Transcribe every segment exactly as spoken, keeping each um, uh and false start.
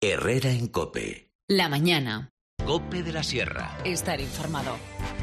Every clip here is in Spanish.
Herrera en COPE. La mañana. COPE de la Sierra. Estar informado.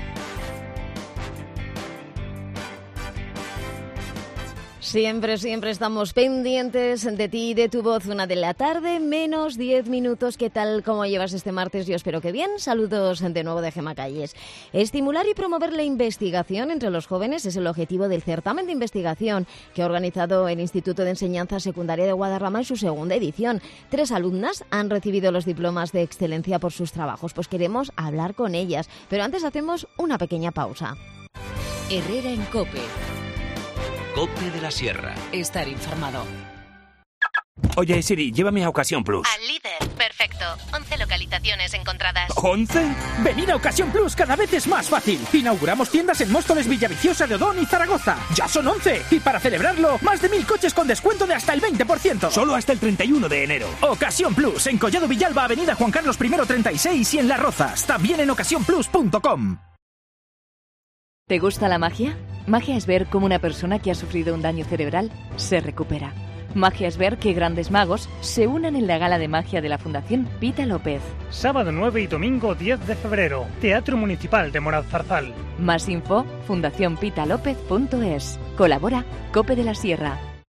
Siempre, siempre estamos pendientes de ti y de tu voz. Una de la tarde, menos diez minutos. ¿Qué tal? ¿Cómo llevas este martes? Yo espero que bien. Saludos de nuevo de Gemma Calles. Estimular y promover la investigación entre los jóvenes es el objetivo del certamen de investigación que ha organizado el Instituto de Enseñanza Secundaria de Guadarrama en su segunda edición. Tres alumnas han recibido los diplomas de excelencia por sus trabajos. Pues queremos hablar con ellas. Pero antes hacemos una pequeña pausa. Herrera en COPE. COPE de la Sierra. Estar informado. Oye, Siri, llévame a Ocasión Plus. Al líder. Perfecto. once localizaciones encontradas. ¿once? Venid a Ocasión Plus, cada vez es más fácil. Inauguramos tiendas en Móstoles, Villaviciosa de Odón y Zaragoza. ¡Ya son once! Y para celebrarlo, más de mil coches con descuento de hasta el veinte por ciento. Solo hasta el treinta y uno de enero. Ocasión Plus, en Collado Villalba, Avenida Juan Carlos primero treinta y seis y en Las Rozas. También en ocasión plus punto com. ¿Te gusta la magia? Magia es ver cómo una persona que ha sufrido un daño cerebral se recupera. Magia es ver que grandes magos se unen en la gala de magia de la Fundación Pita López. Sábado nueve y domingo diez de febrero. Teatro Municipal de Morazarzal. Más info, fundación pita lópez punto es. Colabora COPE de la Sierra.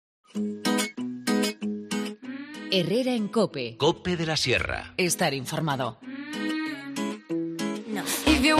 Herrera en COPE. COPE de la Sierra. Estar informado. No.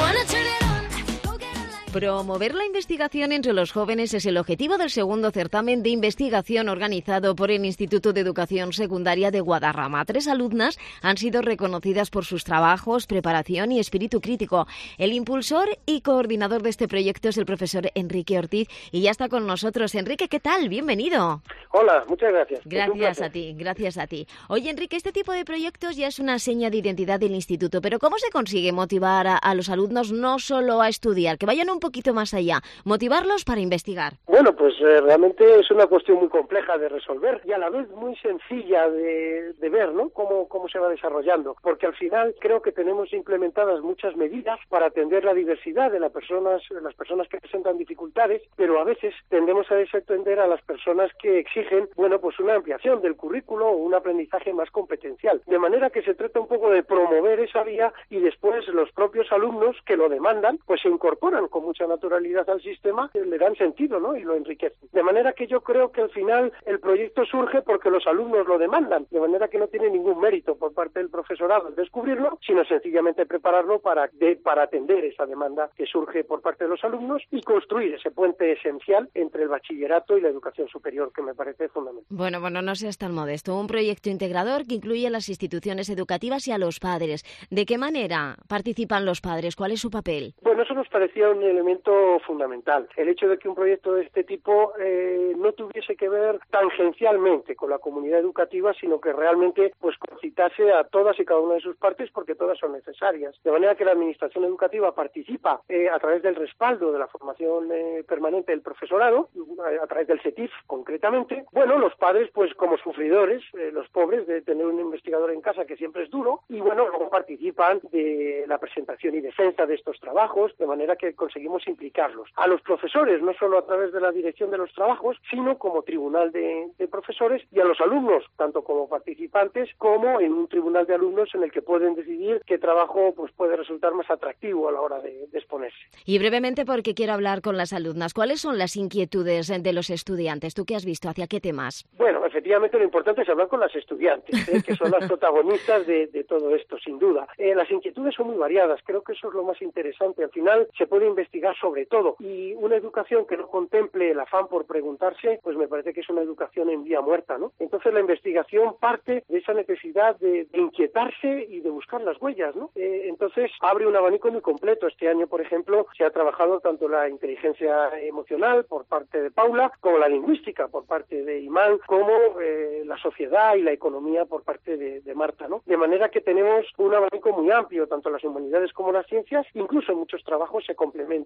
Promover la investigación entre los jóvenes es el objetivo del segundo certamen de investigación organizado por el Instituto de Educación Secundaria de Guadarrama. Tres alumnas han sido reconocidas por sus trabajos, preparación y espíritu crítico. El impulsor y coordinador de este proyecto es el profesor Enrique Ortiz y ya está con nosotros. Enrique, ¿qué tal? Bienvenido. Hola, muchas gracias. Gracias a ti, gracias a ti. Oye, Enrique, este tipo de proyectos ya es una seña de identidad del instituto, pero ¿cómo se consigue motivar a, a los alumnos no solo a estudiar, que vayan un poquito más allá, motivarlos para investigar? Bueno, pues eh, realmente es una cuestión muy compleja de resolver y a la vez muy sencilla de, de ver, ¿no? Cómo, cómo se va desarrollando, porque al final creo que tenemos implementadas muchas medidas para atender la diversidad de las personas, de las personas que presentan dificultades, pero a veces tendemos a desatender a las personas que exigen, bueno, pues una ampliación del currículo o un aprendizaje más competencial, de manera que se trata un poco de promover esa vía y después los propios alumnos que lo demandan, pues se incorporan como mucha naturalidad al sistema, le dan sentido, ¿no? Y lo enriquecen. De manera que yo creo que al final el proyecto surge porque los alumnos lo demandan, de manera que no tiene ningún mérito por parte del profesorado el descubrirlo, sino sencillamente prepararlo para, de, para atender esa demanda que surge por parte de los alumnos y construir ese puente esencial entre el bachillerato y la educación superior, que me parece fundamental. Bueno, bueno, no seas tan modesto. Un proyecto integrador que incluye a las instituciones educativas y a los padres. ¿De qué manera participan los padres? ¿Cuál es su papel? Bueno, eso nos parecía un elemento fundamental. El hecho de que un proyecto de este tipo eh, no tuviese que ver tangencialmente con la comunidad educativa, sino que realmente pues concitase a todas y cada una de sus partes, porque todas son necesarias. De manera que la administración educativa participa eh, a través del respaldo de la formación eh, permanente del profesorado, a través del CETIF concretamente. Bueno, los padres pues como sufridores, eh, los pobres de tener un investigador en casa, que siempre es duro, y bueno, luego participan de la presentación y defensa de estos trabajos, de manera que conseguimos implicarlos. A los profesores, no solo a través de la dirección de los trabajos, sino como tribunal de, de profesores, y a los alumnos, tanto como participantes, como en un tribunal de alumnos en el que pueden decidir qué trabajo pues puede resultar más atractivo a la hora de, de exponerse. Y brevemente, porque quiero hablar con las alumnas, ¿cuáles son las inquietudes de los estudiantes? ¿Tú qué has visto? ¿Hacia qué temas? Bueno, efectivamente lo importante es hablar con las estudiantes, ¿eh? que son las protagonistas de, de todo esto, sin duda. Eh, las inquietudes son muy variadas, creo que eso es lo más interesante. Al final se puede investigar sobre todo, y una educación que no contemple el afán por preguntarse, pues me parece que es una educación en vía muerta, ¿no? Entonces la investigación parte de esa necesidad de, de inquietarse y de buscar las huellas, ¿no? Eh, entonces abre un abanico muy completo. Este año, por ejemplo, se ha trabajado tanto la inteligencia emocional por parte de Paula, como la lingüística por parte de Imán, como eh, la sociedad y la economía por parte de, de Marta, ¿no? De manera que tenemos un abanico muy amplio, tanto las humanidades como las ciencias, incluso en muchos trabajos se complementan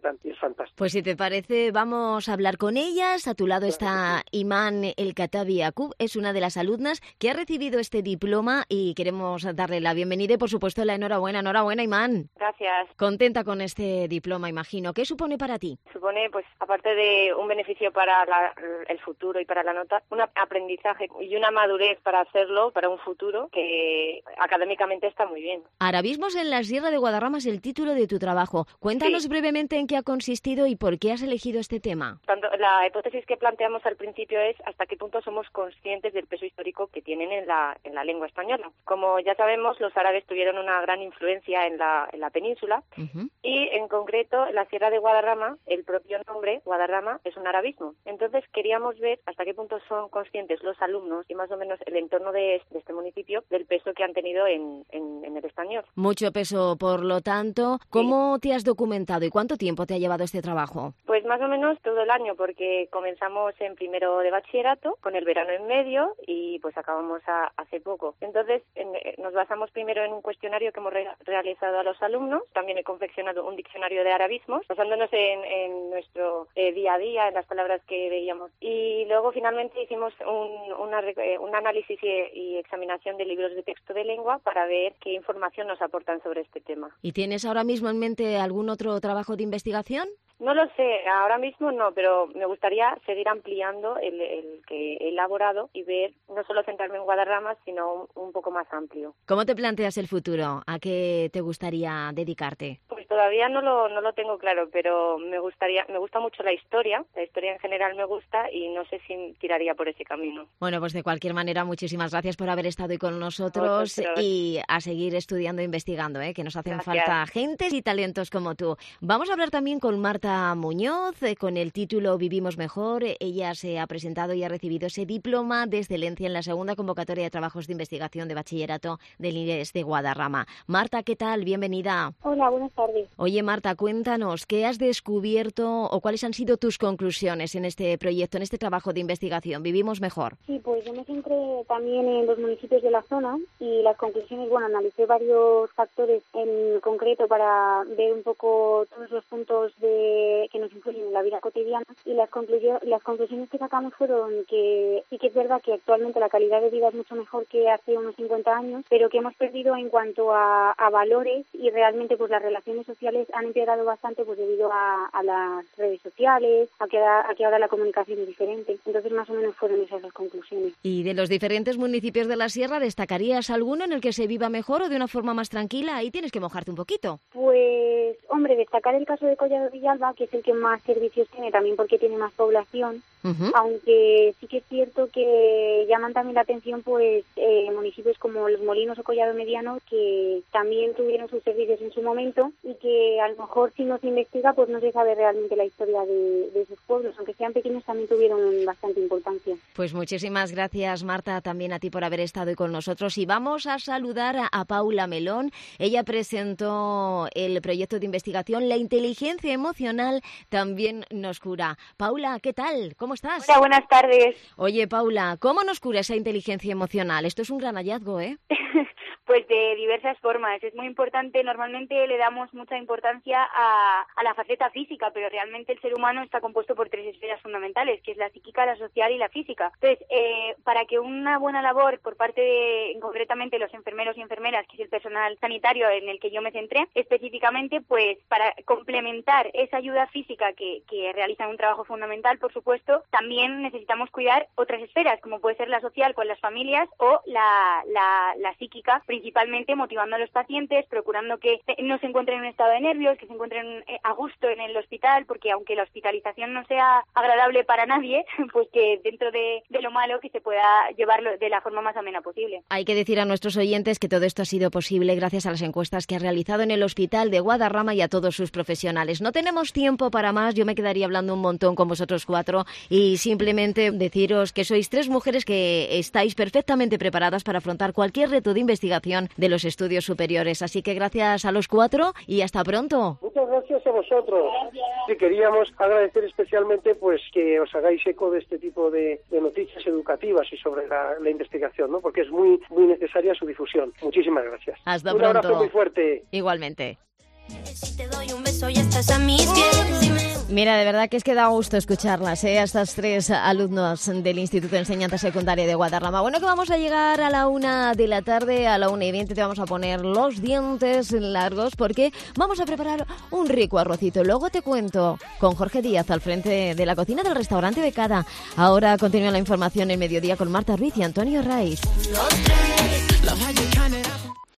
cuentan y es fantástico. Pues si te parece, vamos a hablar con ellas. A tu lado está Iman El Katabi Yaqub, es una de las alumnas que ha recibido este diploma y queremos darle la bienvenida y, por supuesto, la enhorabuena. Enhorabuena, Iman. Gracias. Contenta con este diploma, imagino. ¿Qué supone para ti? Supone, pues, aparte de un beneficio para la, el futuro y para la nota, un aprendizaje y una madurez para hacerlo, para un futuro que académicamente está muy bien. Arabismos en la Sierra de Guadarrama es el título de tu trabajo. Cuéntanos sí. brevemente en qué ha consistido y por qué has elegido este tema. Tanto, la hipótesis que planteamos al principio es hasta qué punto somos conscientes del peso histórico que tienen en la, en la lengua española. Como ya sabemos, los árabes tuvieron una gran influencia en la, en la península uh-huh. y, en concreto, en la Sierra de Guadarrama, el propio nombre, Guadarrama, es un arabismo. Entonces, queríamos ver hasta qué punto son conscientes los alumnos y más o menos el entorno de, de este municipio del peso que han tenido en, en, en el español. Mucho peso, por lo tanto. ¿Cómo sí. te has documentado y cuánto tiempo te ha llevado este trabajo? Pues más o menos todo el año, porque comenzamos en primero de bachillerato, con el verano en medio y pues acabamos a, hace poco. Entonces en, nos basamos primero en un cuestionario que hemos re, realizado a los alumnos. También he confeccionado un diccionario de arabismos, basándonos en, en nuestro eh, día a día, en las palabras que veíamos. Y luego finalmente hicimos un, una, un análisis y, y examinación de libros de texto de lengua para ver qué información nos aportan sobre este tema. ¿Y tienes ahora mismo en mente algún otro trabajo de investigación? No lo sé, ahora mismo no, pero me gustaría seguir ampliando el, el que he elaborado y ver, no solo centrarme en Guadarrama, sino un, un poco más amplio. ¿Cómo te planteas el futuro? ¿A qué te gustaría dedicarte? Pues todavía no lo, no lo tengo claro, pero me gustaría, me gusta mucho la historia, la historia en general me gusta y no sé si tiraría por ese camino. Bueno, pues de cualquier manera, muchísimas gracias por haber estado hoy con nosotros y a seguir estudiando e investigando, ¿eh? Que nos hacen gracias. Falta gentes y talentos como tú. Vamos a hablar también con Marta Muñoz, eh, con el título Vivimos Mejor. Ella se ha presentado y ha recibido ese diploma de excelencia en la segunda convocatoria de trabajos de investigación de bachillerato del I E S de Guadarrama. Marta, ¿qué tal? Bienvenida. Hola, buenas tardes. Oye, Marta, cuéntanos, ¿qué has descubierto o cuáles han sido tus conclusiones en este proyecto, en este trabajo de investigación? Vivimos Mejor. Sí, pues yo me centré también en los municipios de la zona y las conclusiones, bueno, analicé varios factores en concreto para ver un poco todos los puntos de que nos influyen en la vida cotidiana y las, concluyo, las conclusiones que sacamos fueron que sí que es verdad que actualmente la calidad de vida es mucho mejor que hace unos cincuenta años, pero que hemos perdido en cuanto a, a valores y realmente pues las relaciones sociales han empeorado bastante pues debido a, a las redes sociales, a que, a que ahora la comunicación es diferente. Entonces más o menos fueron esas las conclusiones. Y de los diferentes municipios de la Sierra, ¿destacarías alguno en el que se viva mejor o de una forma más tranquila? Ahí tienes que mojarte un poquito. Pues, hombre, destacar el caso de Collado Villalba, que es el que más servicios tiene, también porque tiene más población, uh-huh. aunque sí que es cierto que llaman también la atención pues eh, municipios como Los Molinos o Collado Mediano, que también tuvieron sus servicios en su momento y que a lo mejor si no se investiga pues no se sabe realmente la historia de, de esos pueblos, aunque sean pequeños también tuvieron bastante importancia. Pues muchísimas gracias, Marta, también a ti por haber estado hoy con nosotros y vamos a saludar a, a Paula Melón. Ella presentó el proyecto de investigación La inteligencia emocional también nos cura. Paula, ¿qué tal? ¿Cómo estás? Hola, buenas tardes. Oye, Paula, ¿cómo nos cura esa inteligencia emocional? Esto es un gran hallazgo, ¿eh? Pues de diversas formas. Es muy importante, normalmente le damos mucha importancia a, a la faceta física, pero realmente el ser humano está compuesto por tres esferas fundamentales, que es la psíquica, la social y la física. Entonces, eh, para que una buena labor por parte de, concretamente, los enfermeros y enfermeras, que es el personal sanitario en el que yo me centré, específicamente, pues para complementar esa ayuda física que, que realizan un trabajo fundamental, por supuesto, también necesitamos cuidar otras esferas, como puede ser la social con las familias o la, la, la psíquica, principalmente motivando a los pacientes, procurando que no se encuentren en un estado de nervios, que se encuentren a gusto en el hospital, porque aunque la hospitalización no sea agradable para nadie, pues que dentro de, de lo malo que se pueda llevarlo de la forma más amena posible. Hay que decir a nuestros oyentes que todo esto ha sido posible gracias a las encuestas que ha realizado en el Hospital de Guadarrama y a todos sus profesionales. No tenemos tiempo para más, yo me quedaría hablando un montón con vosotros cuatro y simplemente deciros que sois tres mujeres que estáis perfectamente preparadas para afrontar cualquier reto de investigación de los estudios superiores. Así que gracias a los cuatro y hasta pronto. Muchas gracias a vosotros. Gracias. Y queríamos agradecer especialmente pues que os hagáis eco de este tipo de, de noticias educativas y sobre la, la investigación, ¿no? Porque es muy muy necesaria su difusión. Muchísimas gracias. Hasta Un pronto. abrazo muy fuerte. Igualmente. Si te doy un beso ya estás a mis pies. Mira, de verdad que es que da gusto escucharlas, ¿eh? A estas tres alumnos del Instituto de Enseñanza Secundaria de Guadarrama. Bueno, que vamos a llegar a la una de la tarde, a la una y veinte te vamos a poner los dientes largos porque vamos a preparar un rico arrocito. Luego te cuento con Jorge Díaz al frente de la cocina del restaurante Becada. Ahora continúa la información en mediodía con Marta Ruiz y Antonio Raiz. Los tres, la